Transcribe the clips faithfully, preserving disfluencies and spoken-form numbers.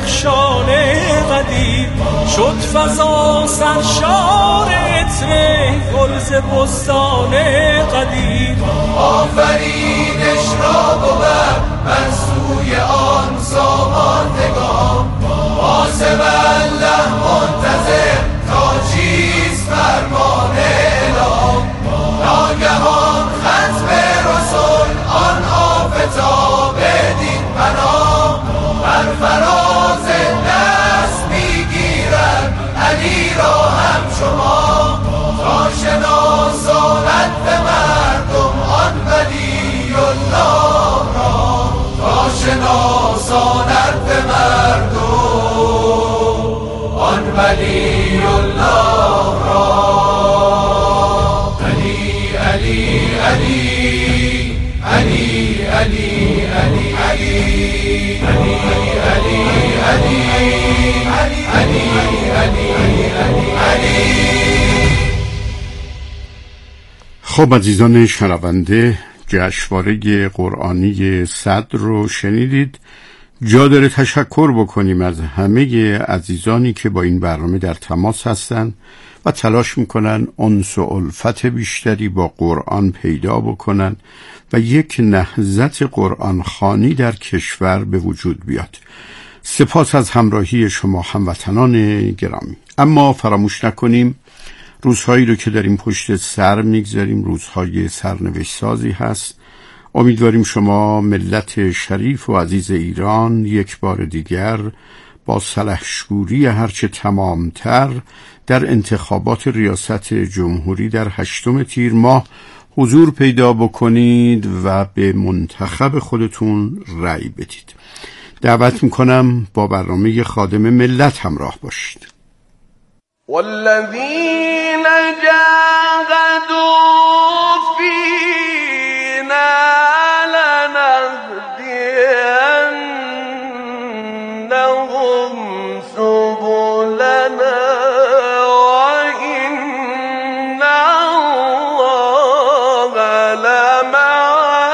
درخشان قدیر، شد فضا سرشار عطر گل ز بستان قدیر. آفرینش را بود بر سوی آن ساماندگان، حاسب الله منتظر تا چیست فرمان اله. ناگهان ختم رسول آن آفتاب دین پناه، بر فراز دست میگیرد علی را همچما، تا شناساند به مردم آن ولی الله را، تا شناساند به مردم آن ولی الله را. علی علی علی علی علی علی علی علی علی علی علی علی علی. خب عزیزان شنونده، جشنواره قرآنی صدر رو شنیدید. جا داره تشکر بکنیم از همه عزیزانی که با این برنامه در تماس هستن و تلاش میکنن انس و الفت بیشتری با قرآن پیدا بکنن و یک نهضت قرآن خوانی در کشور به وجود بیاد. سپاس از همراهی شما هموطنان گرامی. اما فراموش نکنیم روزهایی رو که داریم پشت سر میگذاریم روزهای سرنوشت سازی هست. امیدواریم شما ملت شریف و عزیز ایران یک بار دیگر با سلحشوری هرچه تمامتر در انتخابات ریاست جمهوری در هشتم تیر ماه حضور پیدا بکنید و به منتخب خودتون رأی بدید. دعوت میکنم با برنامه خادم ملت همراه باشید. والذین جاهدوا فینا لنهدینهم سبلنا وإن الله لمع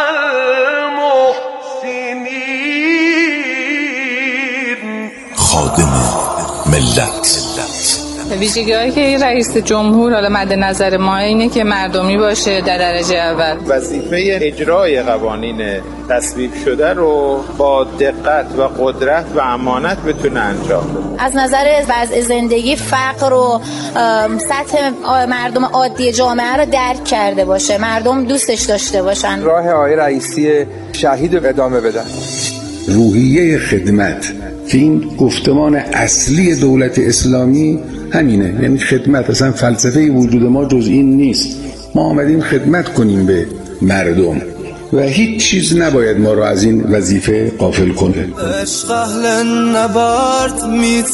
المحسنین. خادم ملت. ویژگی‌هایی که این رئیس جمهور حالا مد نظر ما اینه که مردمی باشه در درجه اول. وظیفه اجرای قوانین تصویب شده رو با دقت و قدرت و امانت بتونه انجام بده. از نظر وضع زندگی فقر و سطح مردم عادی جامعه رو درک کرده باشه، مردم دوستش داشته باشن. راه آقای رئیسی شهید ادامه بدن. روحیه خدمت که این گفتمان اصلی دولت اسلامی همینه، یعنی خدمت. اصلا فلسفه وجود ما جز این نیست. ما آمدیم خدمت کنیم به مردم و هیچ چیز نباید ما رو از این وظیفه غافل کنه. عشق اهل نبرد می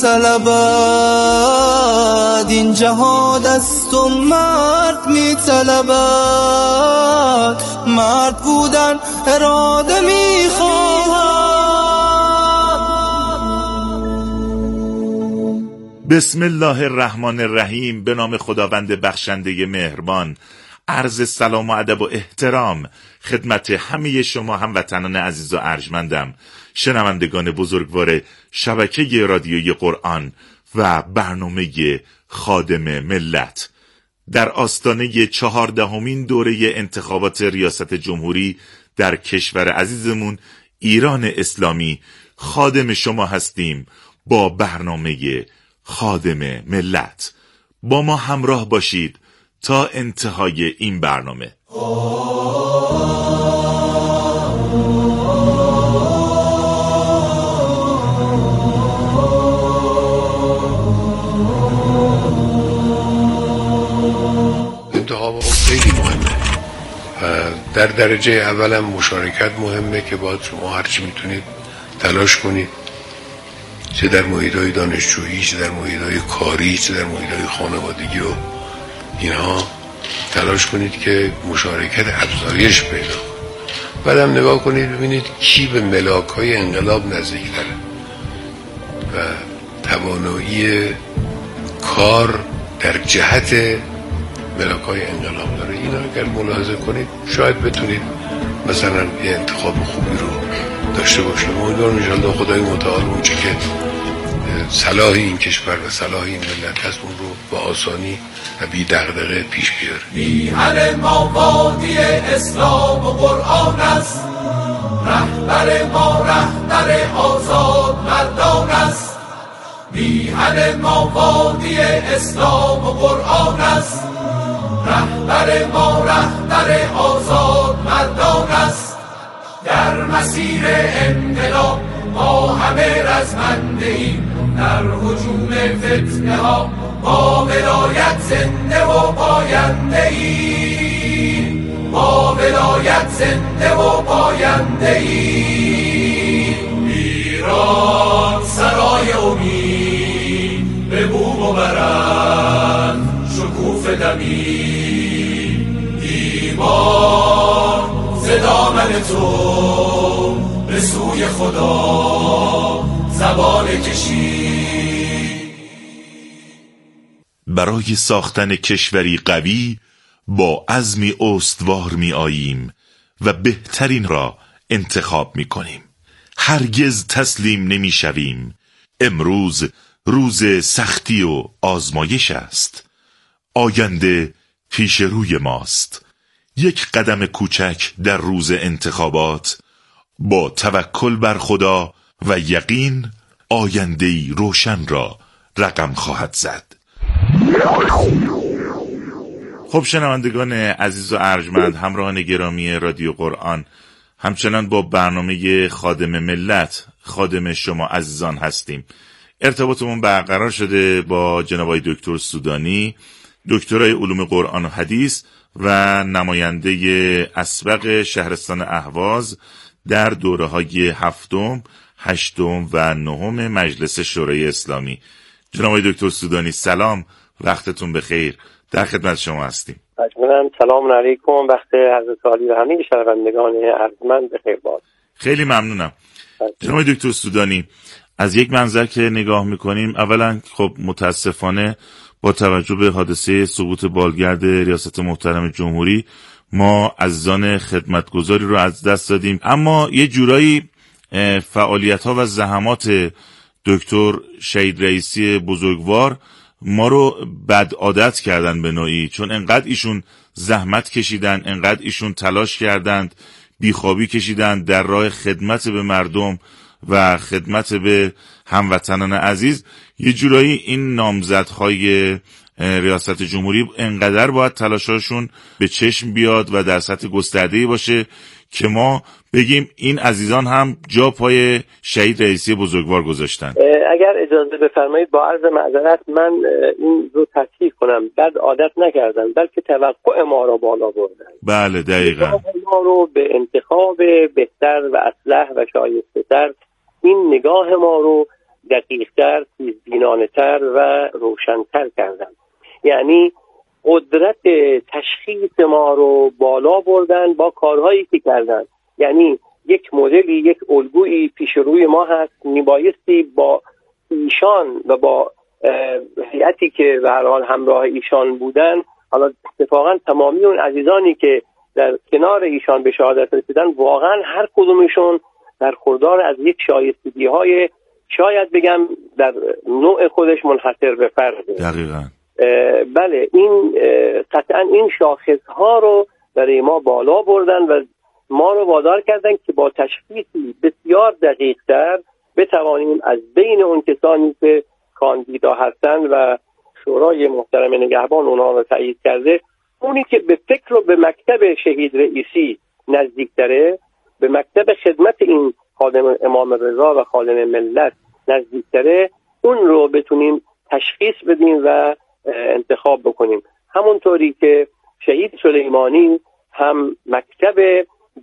طلبد، این جهاد است و مرد می طلبد، مرد بودن اراده می خواهد. بسم الله الرحمن الرحیم. به نام خداوند بخشنده مهربان. عرض سلام و ادب و احترام خدمت همه شما هموطنان عزیز و ارجمندم، شنوندگان بزرگوار شبکه رادیویی قرآن و برنامه خادم ملت. در آستانه چهاردهمین دوره انتخابات ریاست جمهوری در کشور عزیزمون ایران اسلامی خادم شما هستیم با برنامه خادم ملت. با ما همراه باشید تا انتهای این برنامه. انتخاب خیلی مهمه و در درجه اولم مشارکت مهمه که باید شما هرچی میتونید تلاش کنید، چه در محیط‌های دانشجویی، چه در محیط‌های کاری، چه در محیط‌های خانوادگی و اینها تلاش کنید که مشارکت افزایش پیدا کنید. بعدم نگاه کنید ببینید کی به ملاک‌های انقلاب نزدیک‌تره و توانایی کار در جهت ملاک‌های انقلاب داره. اینا اگر ملاحظه کنید شاید بتونید مثلا یه انتخاب خوبی رو داشته باشیم. امیدوارم ان شاءالله خدای متعال اون چیزی که صلاح این کشور و صلاح این ملت هست اون رو با آسانی و بی دغدغه پیش بیاره. میهن ما وادی اسلام و قرآن است، رهبر ما رهبر آزاد مردان است. میهن ما وادی اسلام و قرآن است، رهبر ما رهبر آزاد مردان است. در مسیر انقلاب ما همه رزمنده ایم، در هجوم فتنه ها با ولایت زنده و پاینده ایم، با ولایت زنده و پاینده ایم. ایران سرای امید به بوم و برند شکوفه دمید، ایمان ز دامن تو به سوی خدا زبان کشید. برای ساختن کشوری قوی با عزمی استوار می آییم و بهترین را انتخاب می کنیم. هرگز تسلیم نمی شویم. امروز روز سختی و آزمایش است. آینده پیش روی ماست. یک قدم کوچک در روز انتخابات، با توکل بر خدا و یقین آینده‌ای روشن را رقم خواهد زد. خب شنوندگان عزیز و ارجمند، همراهان گرامی رادیو قرآن، همچنان با برنامه خادم ملت، خادم شما عزیزان هستیم. ارتباطمون برقرار شده با جناب آقای دکتر سودانی، دکترای علوم قرآن و حدیث و نماینده اسبق شهرستان اهواز در دوره‌های هفتم، هشتم و نهم مجلس شورای اسلامی. جناب آقای دکتر سودانی سلام، وقتتون بخیر، در خدمت شما هستیم. مجموعاً سلام علیکم، وقت حضرت عالی و همه شنوندگان ارجمند بخیر باد. خیلی ممنونم. جناب آقای دکتر سودانی، از یک منظر که نگاه میکنیم، اولا خب متاسفانه با توجه به حادثه سقوط بالگرد ریاست محترم جمهوری ما عزیزان خدمتگزاری رو از دست دادیم، اما یه جورایی فعالیت ها و زحمات دکتر شهید رئیسی بزرگوار ما رو بد عادت کردن به نوعی، چون انقدر ایشون زحمت کشیدن، انقدر ایشون تلاش کردند، بیخوابی کشیدن در راه خدمت به مردم و خدمت به هموطنان عزیز، یه جورایی این نامزدهای ریاست جمهوری انقدر باید تلاشاشون به چشم بیاد و در سطح گسترده‌ای باشه که ما بگیم این عزیزان هم جا پای شهید رئیسی بزرگوار گذاشتن. اگر اجازه بفرمایید با عرض معذرت من این رو تصحیح کنم، بد عادت نکردن بلکه توقع ما رو بالا بردن. بله دقیقاً. ما رو به انتخاب بهتر و اصلح و شایسته‌تر، این نگاه ما رو دقیق‌تر، تیزبینانه‌تر و روشن‌تر کردن. یعنی قدرت تشخیص ما رو بالا بردن با کارهایی که کردن. یعنی یک مدلی، یک الگویی پیش روی ما هست، میبایستی با ایشان و با هیئتی که به هر حال همراه ایشان بودن، حالا اتفاقا تمامی اون عزیزانی که در کنار ایشان به شهادت رسیدن، واقعا هر کدومشون در خردار از یک شایستگی های شاید بگم در نوع خودش منحصر به فرده. دقیقاً. بله، این قطعا این شاخص ها رو برای ما بالا بردن و ما رو وادار کردن که با تشخیصی بسیار دقیق تر بتوانیم از بین اون کسانی که کاندیدا هستن و شورای محترم نگهبان اونا رو تایید کرده، اونی که به فکر و به مکتب شهید رئیسی نزدیکتره، به مکتب خدمت این خادم امام رضا و خادم ملت نزدیکتره، اون رو بتونیم تشخیص بدیم و انتخاب بکنیم. همونطوری که شهید سلیمانی هم مکتب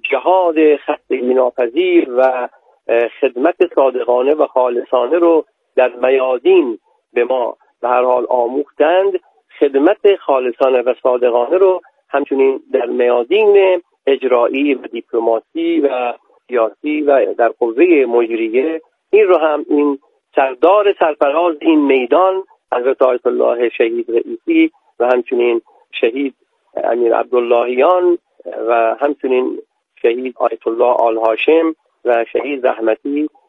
جهاد خستگی ناپذیر و خدمت صادقانه و خالصانه رو در میادین به ما به هر حال آموختند، خدمت خالصانه و صادقانه رو همچنین در میادین اجرایی و دیپلماسی و سیاسی و در قوه مجریه، این رو هم این سردار سرفراز این میدان حضرت آیت الله شهید رئیسی و همچنین شهید امیر عبداللهیان و همچنین شهید آیت الله آل هاشم و شهید رحمتی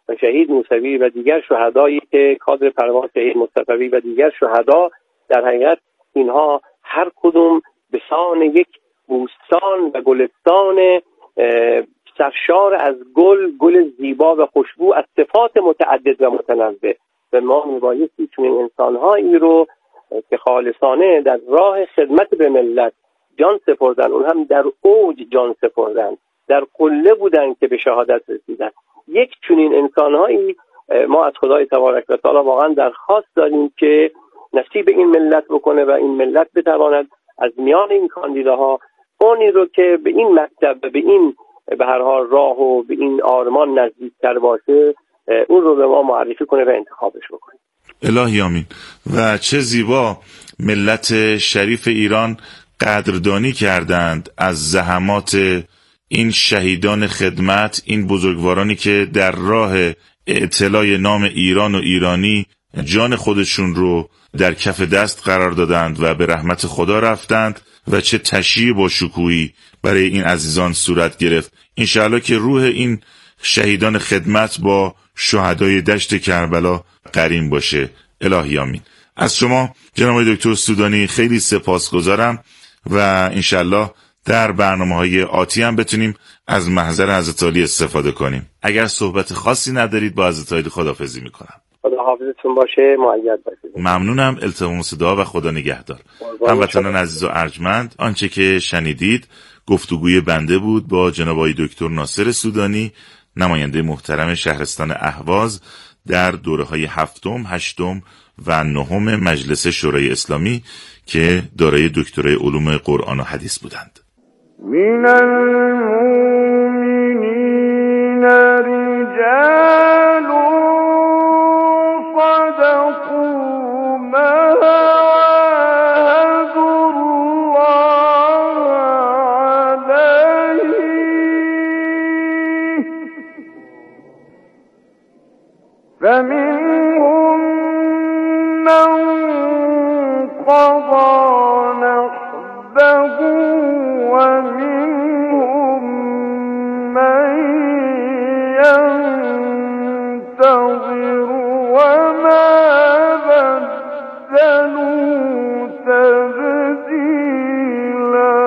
و شهید موسوی و دیگر شهدایی که کادر پرواز شهید مصطفی و دیگر شهدا، در حقیقت اینها هر کدوم به سان یک بوستان و گلستان سرشار از گل گل زیبا و خوشبو از صفات متعدد و متنوع، و ما میبایستی چون این انسانهایی رو که خالصانه در راه خدمت به ملت جان سپردن، اون هم در اوج جان سپردن، در قله بودن که به شهادت رسیدن، یک چنین انسانهایی ما از خدای تبارک و تعالی واقعا درخواست داریم که نصیب این ملت بکنه و این ملت بتواند از میان این کاندیداها اونی رو که به این مکتب و به این به هر حال راه و به این آرمان نزدیکتر باشه اون رو به ما معرفی کنه و انتخابش بکنه. الهی آمین. و چه زیبا ملت شریف ایران قدردانی کردند از زحمات این شهیدان خدمت، این بزرگوارانی که در راه اعتلاء نام ایران و ایرانی جان خودشون رو در کف دست قرار دادند و به رحمت خدا رفتند و چه تشییع با شکوهی برای این عزیزان صورت گرفت. انشاءالله که روح این شهیدان خدمت با شهدای دشت کربلا قرین باشه. الهی آمین. از شما جناب دکتر سودانی خیلی سپاسگزارم و انشاءالله در برنامه‌های آتی هم بتونیم از محضر حضرت علی استفاده کنیم. اگر صحبت خاصی ندارید با حضرت علی خداحافظی میکنم. خدا حافظتون باشه، مؤید باشید. ممنونم. التماس دعا و خدا نگهدار. هموطنان عزیز و ارجمند، آنچه که شنیدید گفتگوی بنده بود با جناب آقای دکتر ناصر سودانی، نماینده محترم شهرستان اهواز در دوره‌های هفتم، هشتم و نهم مجلس شورای اسلامی که دارای دکترای علوم قرآن و حدیث بودند. من المؤمنین رجال صدقوا ما عاهدوا الله علیه فمنهم من قضى نحبه ومنهم من ينتظر وما بدلوا تبدیلا.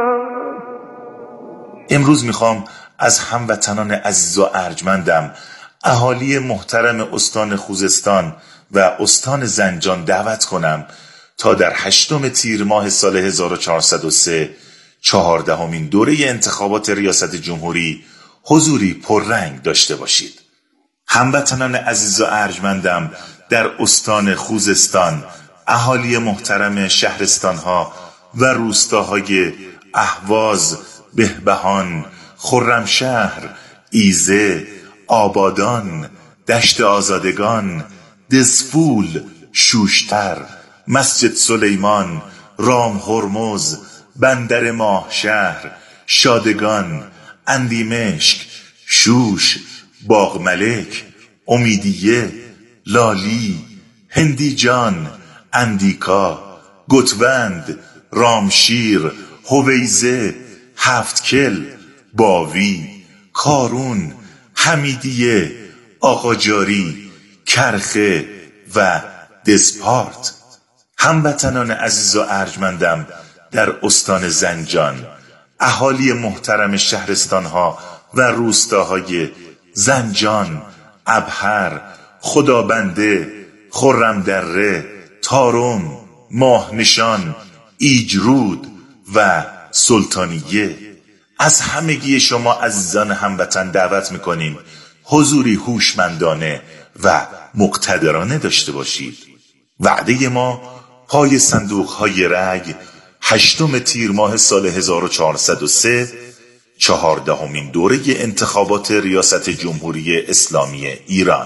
امروز میخوام از هموطنان عزیز و ارجمندم، اهالی محترم استان خوزستان و استان زنجان دعوت کنم تا در هشتم تیر ماه سال هزار و چهارصد و سه چهاردهمین دوره انتخابات ریاست جمهوری حضوری پررنگ داشته باشید. هموطنان عزیز و ارجمندم در استان خوزستان، اهالی محترم شهرستانها و روستاهای اهواز، بهبهان، خرمشهر، ایزه، آبادان، دشت آزادگان، دزفول، شوشتر، مسجد سلیمان، رام هرمز، بندر ماه شهر، شادگان، اندیمشک، شوش، باغ ملک، امیدیه، لالی، هندیجان، اندیکا، گتوند، رامشیر، هویزه، هفتکل، باوی، کارون، حمیدیه، آقاجاری، کرخه و دسپارت. هموطنان عزیز و ارجمندم در استان زنجان، اهالی محترم شهرستانها و روستاهای زنجان، ابهر، خدابنده، خرمدره، تارم، ماهنشان، ایجرود و سلطانیه، از همگی شما عزیزان هموطن دعوت میکنیم حضوری هوشمندانه و مقتدرانه داشته باشید. وعده ما پای صندوق های رای هشتم تیر ماه سال هزار و چهارصد و سه چهاردهمین دوره انتخابات ریاست جمهوری اسلامی ایران.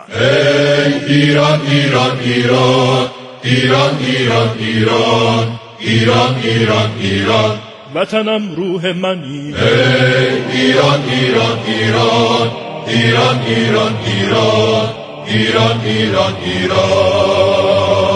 ای ایران ایران ایران ایران ایران ایران ایران ایران ایران وطنم روح منی. ای ایران ایران ایران ایران ایران ایران ایران ایران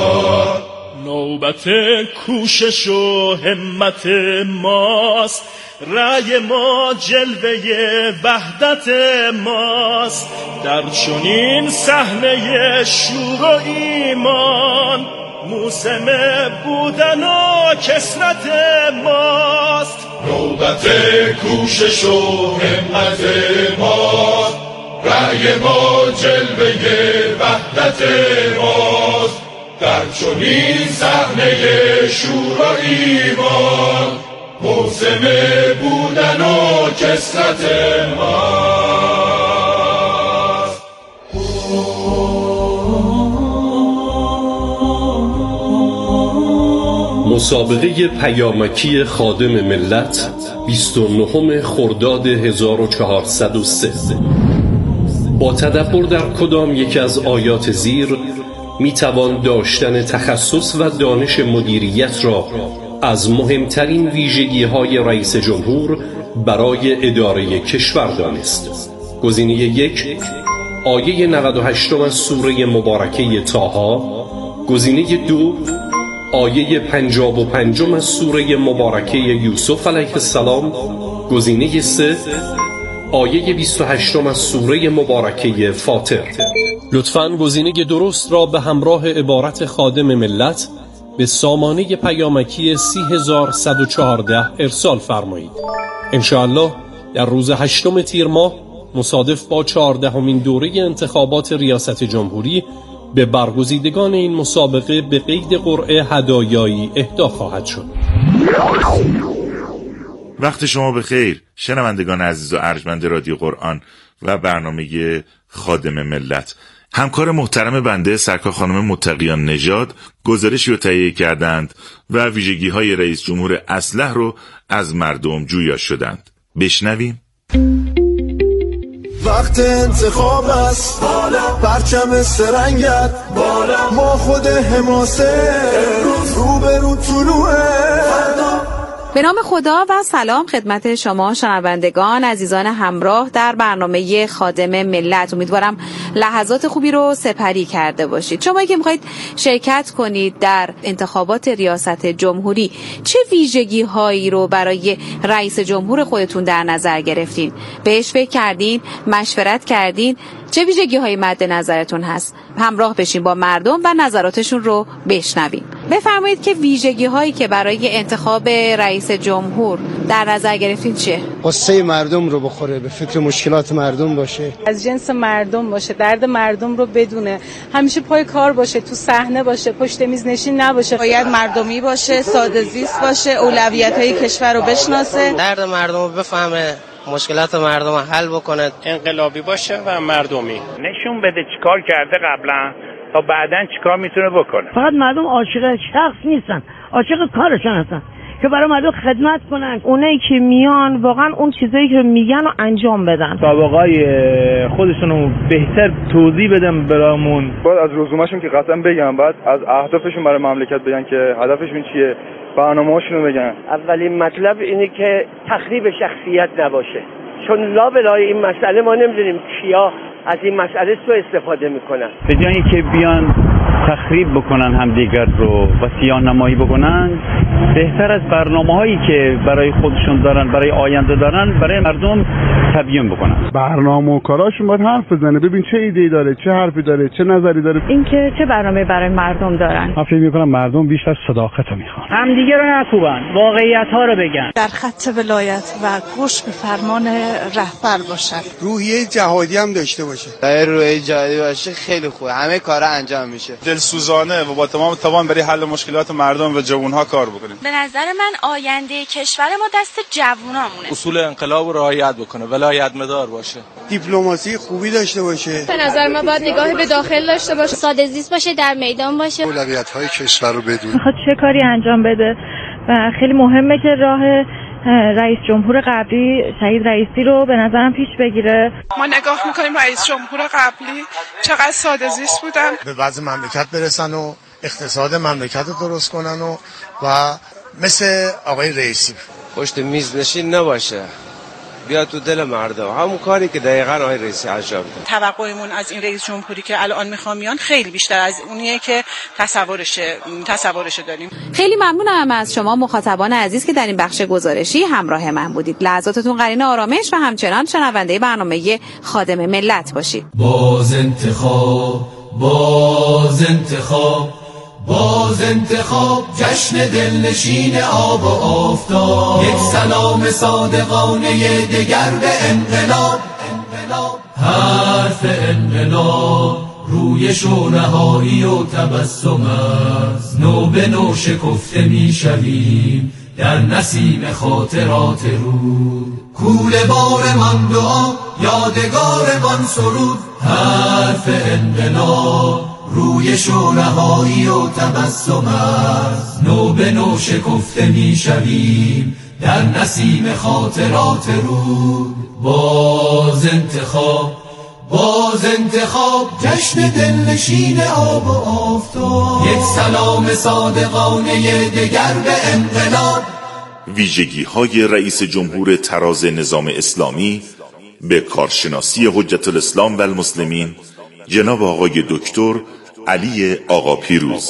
ایران نوبت کوشش و همت ماست، رأی ما جلوه وحدت ماست، در چنین صحنه شور و ایمان موسم بودن و کسرت ماست. نوبت کوشش و همت ماست، رأی ما جلوه وحدت ماست، در چنین صحنه شور و ایمان موسم بودن و کسرت ماست. مسابقه پیامکی خادم ملت بیست و نهم خرداد هزار و چهارصد و سه. با تدبر در کدام یک از آیات زیر می توان داشتن تخصص و دانش مدیریت را از مهمترین ویژگی های رئیس جمهور برای اداره کشور دانست. گزینه یک، آیه نود و هشت از سوره مبارکه طه. گزینه دو، آیه پنجاه و پنج از سوره مبارکه یوسف علیه السلام. گزینه سه، آیه بیست و هشت از سوره مبارکه فاطر. لطفاً گزینه درست را به همراه عبارت خادم ملت به سامانه پیامکی سی هزار صد و چهارده ارسال فرمایید. انشاءالله در روز هشتم تیر ماه مصادف با چهاردهمین دوره انتخابات ریاست جمهوری به برگزیدگان این مسابقه به قید قرعه هدایایی اهدا خواهد شد. وقت شما بخیر شنوندگان عزیز و ارجمند رادیو قرآن و برنامه خادم ملت. همکار محترم بنده سرکار خانم متقیان نژاد گزارشی رو تهیه کردند و ویژگی های رئیس جمهور اصلح رو از مردم جویا شدند. بشنویم. وقت انتخاب است، پرچم سرنگت بالا، ما خود حماسه رو به رو طلوعه. به نام خدا و سلام خدمت شما شنوندگان عزیزان همراه در برنامه خادم ملت. امیدوارم لحظات خوبی رو سپری کرده باشید. شما که میخواید شرکت کنید در انتخابات ریاست جمهوری، چه ویژگی هایی رو برای رئیس جمهور خودتون در نظر گرفتین؟ بهش فکر کردین؟ مشورت کردین؟ چه ویژگی هایی مد نظرتون هست؟ همراه بشین با مردم و نظراتشون رو بشنویم. بفرمایید که ویژگی هایی که برای انتخاب رئیس جمهور در نظر گرفتین چیه؟ قصه مردم رو بخوره، به فکر مشکلات مردم باشه، از جنس مردم باشه، درد مردم رو بدونه، همیشه پای کار باشه، تو صحنه باشه، پشت میز نشین نباشه، باید مردمی باشه، ساده زیست باشه، اولویت‌های کشور رو بشناسه، درد مردم رو بفهمه، مشکلات مردم رو حل بکنه، انقلابی باشه و مردمی. نشون بده چیکار کرده قبلا تا بعداً چیکار میتونه بکنه. فقط مردم عاشق شخص نیستن، عاشق کارشون هستن که برای مردم خدمت کنن. اونایی که میان واقعا اون چیزایی که میگن رو انجام بدن. سابقای خودشون رو بهتر توضیح بدن برامون. باید از رزومه‌شون که قطعا بگن، بعد از اهدافشون برای مملکت بگن که هدفشون چیه، برنامه‌هاشون رو بگن. اولین مطلب اینه که تخریب شخصیت نباشه، چون لابلای این مسئله ما نمیدونیم کیا از این مسئله سوء استفاده میکنن. به جای اینکه بیان تخریب بکنن همدیگر رو و سیاه‌نمایی بکنن، بهتر از برنامه‌هایی که برای خودشون دارن، برای آینده دارن، برای مردم تبیین بکنن. برنامه و کاراشون باید حرف بزنه، ببین چه ایده‌ای داره، چه حرفی داره، چه نظری داره. اینکه چه برنامه برای مردم دارن. من فکر می‌کنم مردم بیشتر صداقت رو میخوان. همدیگه رو نکوبن، واقعیت‌ها رو بگن. در خط ولایت و گوش به فرمان رهبر باشن. روحیه جهادی هم داشته باشه. اگه روحیه جهادی باشه خیلی خوبه، همه کارا انجام میشه. دلسوزانه و با تمام توان برای حل مشکلات مردم و جوان‌ها کار بکنیم. به نظر من آینده کشور ما دست جوونامونه. اصول انقلاب رو رعایت بکنه، ولایت مدار باشه، دیپلماسی خوبی داشته باشه. به نظر من باید نگاه به داخل داشته باشه، ساده زیست باشه، در میدان باشه، اولویت‌های کشور رو بدونه، میخواد چه کاری انجام بده و خیلی مهمه که راه رئیس جمهور قبلی شهید رئیسی رو به نظرم پیش بگیره. ما نگاه میکنیم رئیس جمهور قبلی چقدر ساده زیست بودن، به وضع مملکت برسن و اقتصاد مملکت رو درست کنن و و مثل آقای رئیسی پشت میز نشین نباشه، بیاد تو دل مردم، همون کاری که دقیقاً آقای رئیسی انجام داد. توقعمون از این رئیس جمهوری که الان میخوام میان خیلی بیشتر از اونیه که تصورشه تصورشه داریم. خیلی ممنونم از شما مخاطبان عزیز که در این بخش گزارشی همراه من بودید. لحظاتتون قرین آرامش و همچنان شنونده برنامه خادم ملت باشید. باز انتخاب، باز انتخاب، باز انتخاب، جشن دلنشین آب و آفتاب، یک سلام صادقانه دگر به انقلاب، حرف انقلاب روی شورهایی و تبسم است، نو به نو شکفته می شویم در نسیم خاطرات رود، کوله بار من دعا یادگار من سرود، حرف انقلاب روی شورهایی و تبسم است، نو به نو شکفته می شویم در نسیم خاطرات رود، باز انتخاب، باز انتخاب، جشن دلنشین آب و آفتاب، یک سلام صادقانه دگر به انقلاب. ویژگی های رئیس جمهور تراز نظام اسلامی به کارشناسی حجت الاسلام و المسلمین جناب آقای دکتر علی آقا پیروز.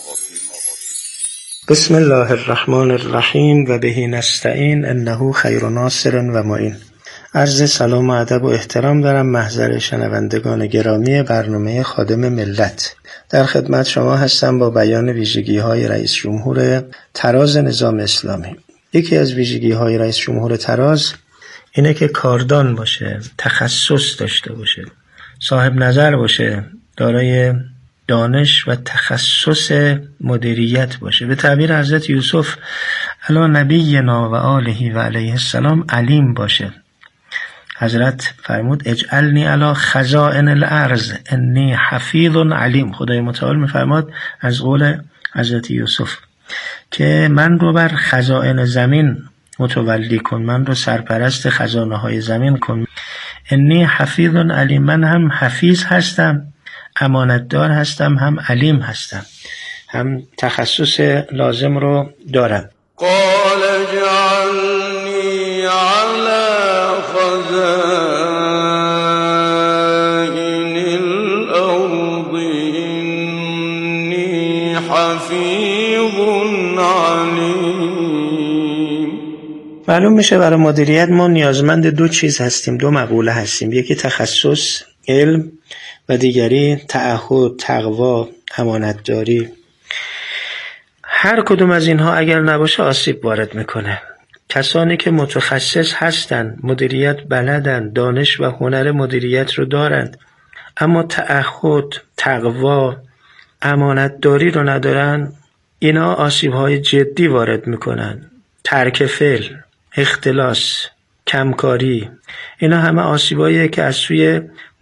بسم الله الرحمن الرحیم و به نستعین انه خیر ناصر و معین. عرض سلام و ادب و احترام دارم محضر شنوندگان گرامی برنامه خادم ملت. در خدمت شما هستم با بیان ویژگی های رئیس جمهور تراز نظام اسلامی. یکی از ویژگی های رئیس جمهور تراز اینه که کاردان باشه، تخصص داشته باشه، صاحب نظر باشه، دارای دانش و تخصص مدیریت باشه. به تعبیر حضرت یوسف علی نبینا و آله و علیه السلام علیم باشه. حضرت فرمود اجعلنی علی خزائن الارض انی حفیظ علیم. خدای متعال میفرماد از قول حضرت یوسف که من رو بر خزائن زمین متولی کن، من رو سرپرست خزانه های زمین کن. انی حفیظ علیم، من هم حفیظ هستم، امانتدار هستم، هم علیم هستم، هم تخصص لازم رو دارم. قال اجعلنی علی خزائن الارض انی حفیظ علیم. معلوم میشه برای مدیریت ما نیازمند دو چیز هستیم، دو مقوله هستیم، یکی تخصص علم و دیگری تعهد، تقوا، امانتداری. هر کدوم از اینها اگر نباشه آسیب وارد میکنه. کسانی که متخصص هستند، مدیریت بلدند، دانش و هنر مدیریت رو دارند، اما تعهد، تقوا، امانتداری رو ندارن، اینا آسیب‌های جدی وارد میکنن. ترک فعل، اختلاس، کمکاری، اینا همه آسیباییه که از سوی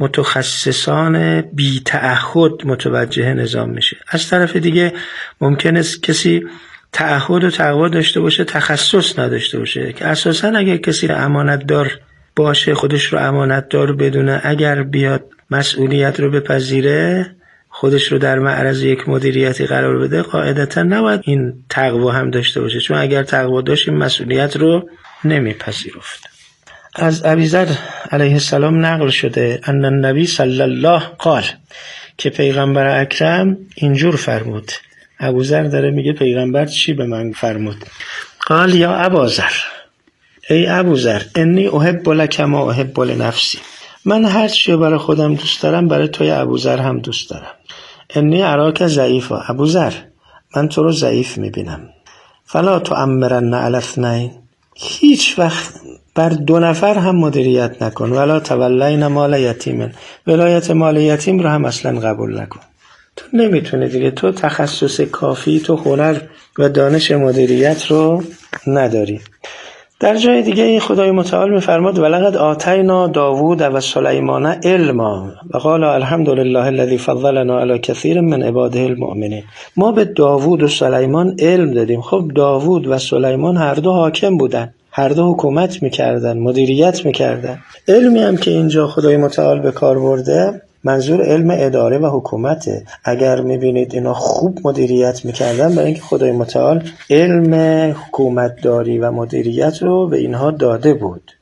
متخصصان بی تعهد متوجه نظام میشه. از طرف دیگه ممکن است کسی تعهد و تقوا داشته باشه، تخصص نداشته باشه، که اساساً اگر کسی امانتدار باشه، خودش رو امانتدار بدونه، اگر بیاد مسئولیت رو بپذیره، خودش رو در معرض یک مدیریتی قرار بده، قاعدتاً نباید این تقوا هم داشته باشه، چون اگر تقوا داشت این مسئولیت رو نمیپذیرفت. از ابیذر علیه السلام نقل شده ان النبی صلی الله قال، که پیغمبر اکرم اینجور فرمود. ابوذر داره میگه پیغمبر چی به من فرمود؟ قال یا ابوذر، ای ابوذر، انی احب لک ما احب لنفسی، من هر چی برای خودم دوست دارم برای توی ابوذر هم دوست دارم. انی اراک ضعیفا، ابوذر من تو رو ضعیف میبینم. فلا تؤمرن علی اثنین، هیچ وقت بر دو نفر هم مدیریت نکن. ولا تولین مال یتیم، ولایت مال یتیم رو هم اصلا قبول نکن. تو نمیتونی دیگه، تو تخصص کافی، تو هنر و دانش مدیریت رو نداری. در جای دیگه این خدای متعال میفرماد ولقد آتینا داوود و سلیمان علما و قال الحمدلله الذی فضلنا علی کثیر من عباده المؤمنین. ما به داوود و سلیمان علم دادیم. خب داوود و سلیمان هر دو حاکم بودن، هر دو حکومت میکردن، مدیریت میکردن. علمی هم که اینجا خدای متعال به کار برده منظور علم اداره و حکومته. اگر میبینید اینا خوب مدیریت میکردن، برای اینکه خدای متعال علم حکومتداری و مدیریت رو به اینها داده بود.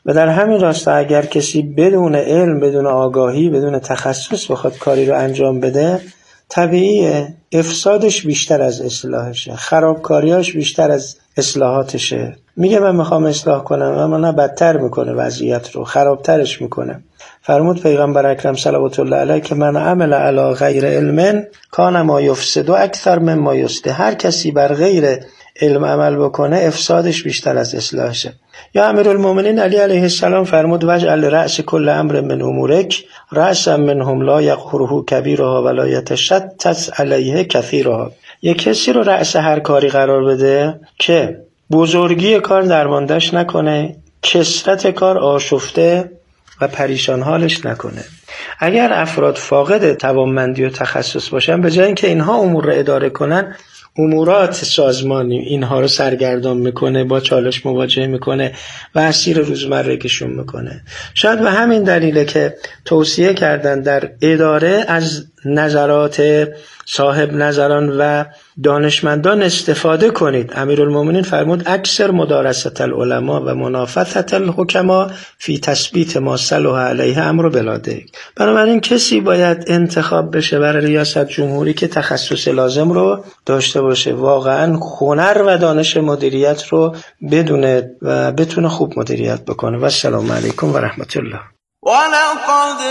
و در همین راستا اگر کسی بدون علم، بدون آگاهی، بدون تخصص بخواد کاری رو انجام بده، طبیعیه افسادش بیشتر از اصلاحشه، خرابکاریاش بیشتر از اصلاحاتشه. میگه من میخوام اصلاح کنم، اما نه بدتر میکنه وضعیت رو، خرابترش میکنه. فرمود پیغمبر اکرم صلوات الله علیه که من عمل علی غیر علم کان ما یفسد اکثر مما یصلح. هر کسی بر غیر علم عمل بکنه افسادش بیشتر از اصلاحشه. یا امیرالمومنین علی علیه السلام فرمود وجعل رأس کل امر من امورک رأسا منهم لا یقهره کبیرها ولا یتشتت علیه کثیرها. یک کسی رو رأس هر کاری قرار بده که بزرگی کار درماندش نکنه، کثرت کار آشفته و پریشان حالش نکنه. اگر افراد فاقد توانمندی و تخصص باشن، به جای اینکه اینها امور رو اداره کنن، امورات سازمانی اینها رو سرگردان میکنه، با چالش مواجه میکنه و اسیر روزمرگیشون میکنه. شاید به همین دلیله که توصیه کردن در اداره از نظرات صاحب نظران و دانشمندان استفاده کنید. امیرالمومنین فرمود اکثر مدارست العلماء و منافثت الحکما فی تثبیت ما صلح علیه امر بلاده. بنابراین کسی باید انتخاب بشه برای ریاست جمهوری که تخصص لازم رو داشته باشه، واقعا هنر و دانش مدیریت رو بدونه و بتونه خوب مدیریت بکنه. و السلام علیکم و رحمت الله. ولقد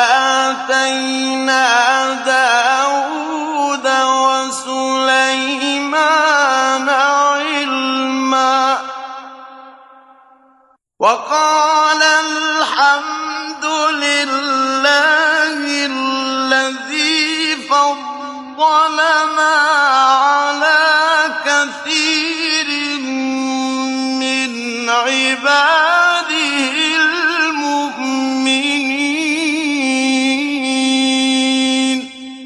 آتینا داود وسلیمان علما وقال الحمد لله الذي فضلنا على كثير من عباده المؤمنين.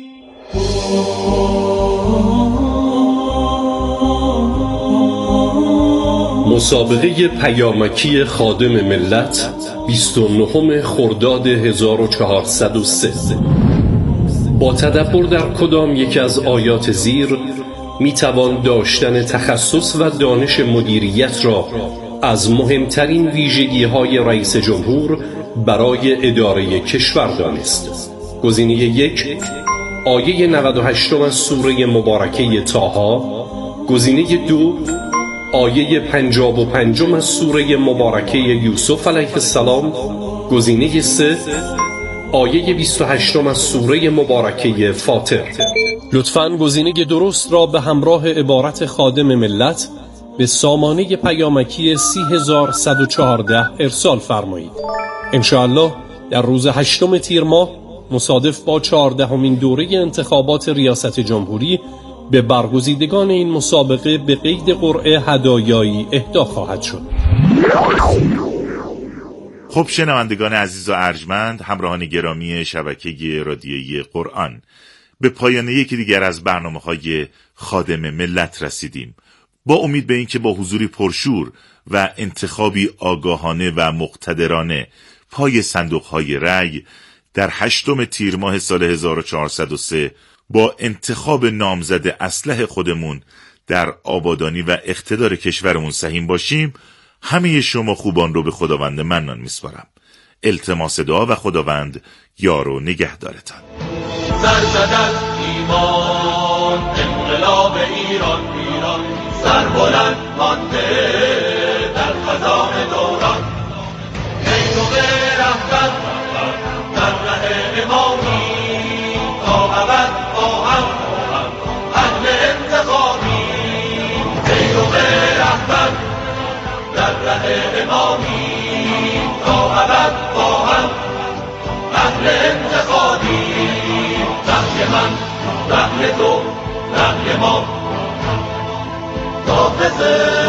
مسابقه پیامکی خادم ملت بیست و نهم خرداد هزار و چهارصد و سه. با تدبر در کدام یک از آیات زیر میتوان داشتن تخصص و دانش مدیریت را از مهمترین ویژگی های رئیس جمهور برای اداره کشور دانست. گزینه یک آیه نود و هشت از سوره مبارکه طه. گزینه دو آیه پنجاه و پنج از سوره مبارکه یوسف علیه السلام. گزینه سه آیه بیست و هشت از سوره مبارکه فاطر. لطفاً گزینه درست را به همراه عبارت خادم ملت به سامانه پیامکی سی هزار و صد و چهارده ارسال فرمایید. انشاءالله در روز هشتم تیر ماه مصادف با چهاردهمین دوره انتخابات ریاست جمهوری به برگزیدگان این مسابقه به قید قرعه هدایایی اهدا خواهد شد. خب شنوندگان عزیز و ارجمند، همراهان گرامی شبکه رادیویی قرآن، به پایان یکی دیگر از برنامه‌های خادم ملت رسیدیم. با امید به این که با حضوری پرشور و انتخابی آگاهانه و مقتدرانه پای صندوق‌های رأی در هشتم تیر ماه سال هزار و چهارصد و سه با انتخاب نامزد اصلح خودمون در آبادانی و اقتدار کشورمون سهیم باشیم. همه شما خوبان رو به خداوند منان میسپارم. التماس دعا و خداوند یار و نگهدارتان. سرزدت ایمان انقلاب ایران ایران سر بلند مانده در خزان دوران نیروی رهبر در ره امامی تا ابد با هم اهل انتخابی نیروی رهبر در ره امامی تا ابد با هم اهل انتخابی رهی من رهی تو رهی ما حافظ